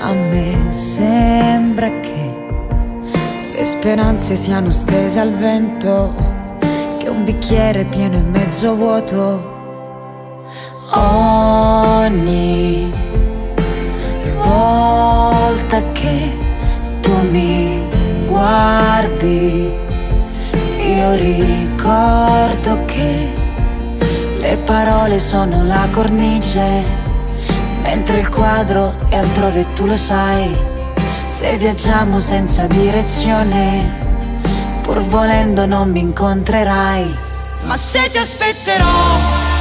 A me sembra che le speranze siano stese al vento, che un bicchiere pieno e mezzo vuoto. Ogni volta che tu mi guardi, io ricordo che le parole sono la cornice, mentre il quadro è altrove, tu lo sai. Se viaggiamo senza direzione, pur volendo non mi incontrerai. Ma se ti aspetterò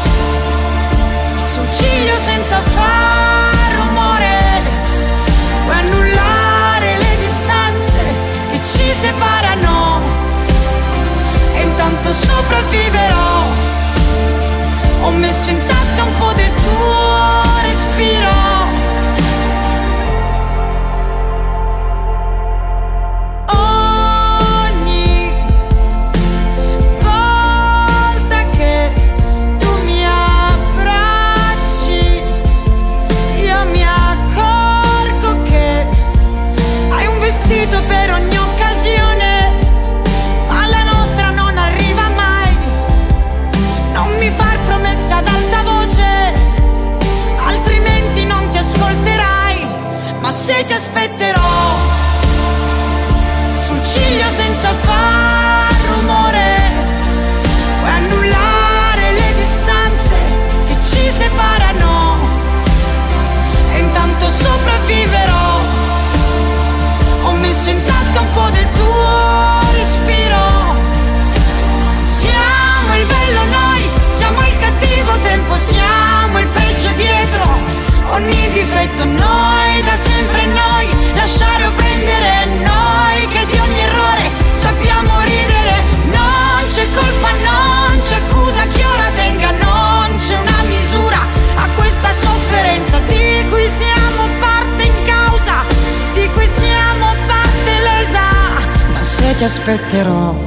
sul ciglio senza far rumore, puoi annullare le distanze che ci separano, e intanto sopravviverò. Ho messo in tasca un po' del tuo respiro. Ogni volta che tu mi abbracci, io mi accorgo che hai un vestito per ogni occasione, ma la nostra non arriva mai. Non mi far promessa ad alta voce, altrimenti non ti ascolterai. Ma se ti aspetterò sul ciglio senza far rumore, puoi annullare le distanze che ci separano, e intanto sopravviverò. Ho messo in tasca un po' del tuo respiro. Siamo il bello noi, siamo il cattivo tempo, siamo il peggio dietro ogni difetto, noi da sempre noi, lasciare o prendere noi, che di ogni errore sappiamo ridere. Non c'è colpa, non c'è accusa che ora tenga, non c'è una misura a questa sofferenza di cui siamo parte in causa, di cui siamo parte lesa. Ma se ti aspetterò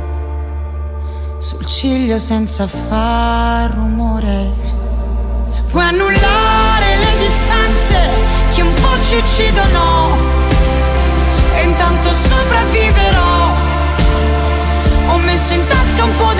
sul ciglio senza far rumore, puoi annullare le distanze che un po' ci uccidono, e intanto sopravviverò. Ho messo in tasca un po'